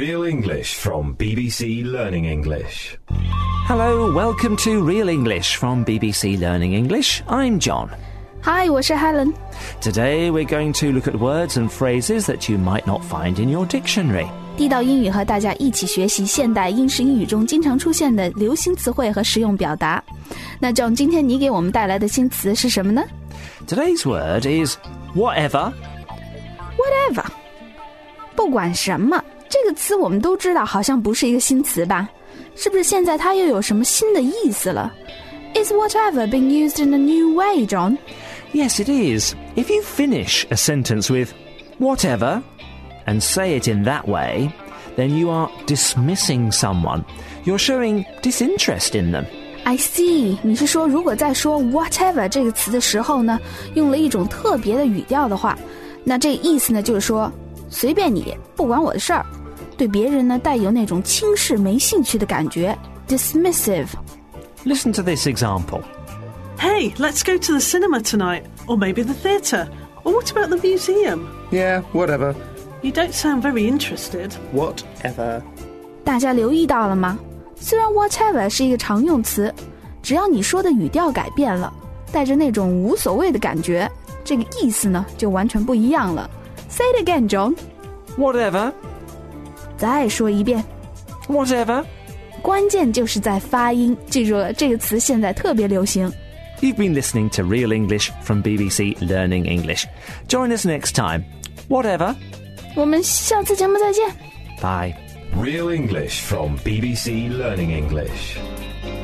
Real English from BBC Learning English. Hello, welcome to Real English from BBC Learning English. I'm John. Hi, 我是 Helen. Today we're going to look at words and phrases that you might not find in your dictionary. 地道英语和大家一起学习现代英式英语中经常出现的流行词汇和实用表达。那 John, 今天你给我们带来的新词是什么呢？ Today's word is whatever. Whatever. 不管什么，这个词我们都知道好像不是一个新词吧？是不是现在它又有什么新的意思了？ Is whatever being used in a new way, John? Yes, it is. If you finish a sentence with whatever and say it in that way, then you are dismissing someone. You're showing disinterest in them. I see. 你是说如果在说 whatever 这个词的时候呢，用了一种特别的语调的话，那这意思呢就是说随便你，不管我的事儿，对别人呢带有那种轻视没兴趣的感觉 dismissive. Listen to this example. Hey, let's go to the cinema tonight. Or maybe the theatre. Or what about the museum? Yeah, whatever. You don't sound very interested. Whatever. 大家留意到了吗？虽然 whatever 是一个常用词，只要你说的语调改变了，带着那种无所谓的感觉，这个意思呢就完全不一样了。Say it again, John. Whatever. 再说一遍。 Whatever. 关键就是在发音，记住了，这个词现在特别流行。 You've been listening to Real English from BBC Learning English. Join us next time. Whatever. 我们下次节目再见。 Bye. Real English from BBC Learning English.